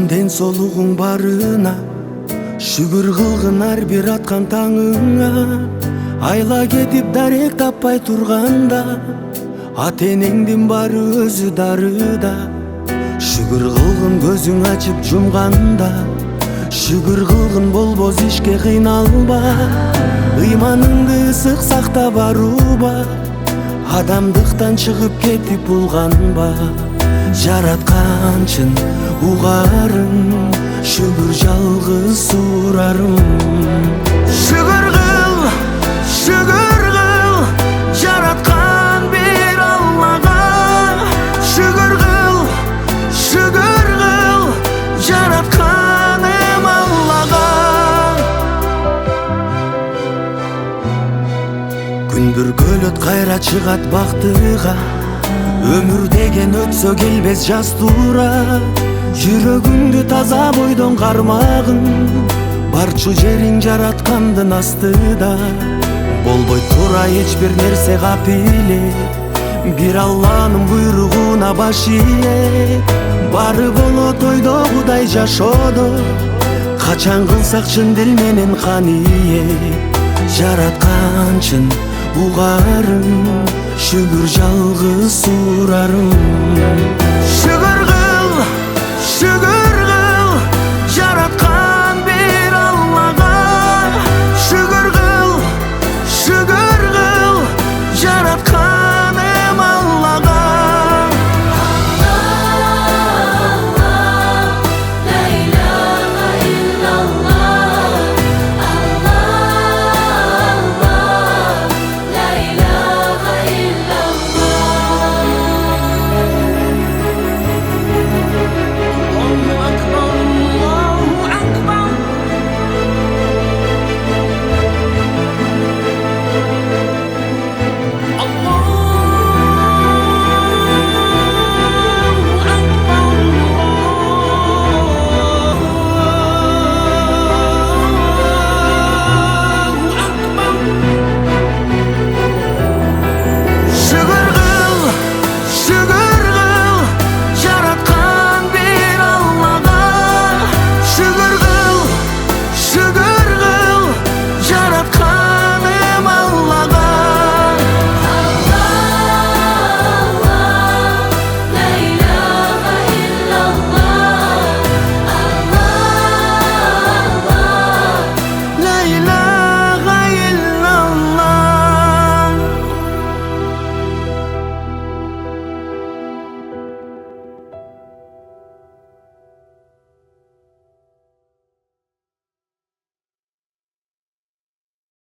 ден соолугуң барына, шүгүр кылгын ар бир аткан таңыңа. Айла кетип дарек таппай турганда, ата энеңдин баары өзү дарыда. Шүгүр кылгын көзүң ачып жумганда, шүгүр кылгын болбос ишке кыйналба. Ыйманыңды ысык сакта барууба, адамдыктан чыгып кетип булганба. Жаратканчын угарым, шүгүр жалгыз сурарым. Шүгүр кыл, жараткан бир Аллага. Шүгүр кыл, жаратканым Аллага. Күн бүркөлөт кайра чыгат бактыга, өмүр деген өтсө келбес жаз туура. Жүрөгүңдү таза бойдон кармагын, барчу жериң жараткандын астыда. Болбой тура эч бир нерсе капиле, бир Алланын буйругуна баш ийе. Баары болот ойдогудай жашоодо, качан кылсак чын дил менен кание. Жаратканчын угарым, шүгүр жалгыз сурарым. Шүгүр